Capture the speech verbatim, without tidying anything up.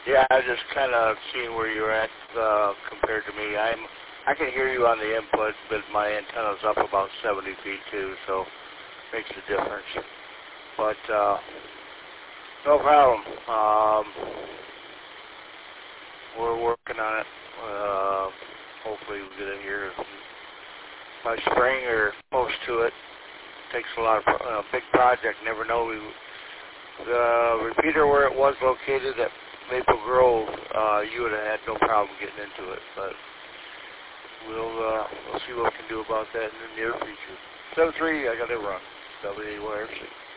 Yeah, I just kind of seeing where you're at uh, compared to me. I'm, I can hear you on the input, but my antenna's up about seventy feet too, so makes a difference. But uh, no problem. Um, we're working on it. Uh, hopefully we get it here by spring or close to it. Takes a lot of uh, big project. Never know. We the repeater where it was located at Maple Grove, uh, you would have had no problem getting into it, but we'll uh, we'll see what we can do about that in the near future. seven three, I got it wrong. W A Y R C.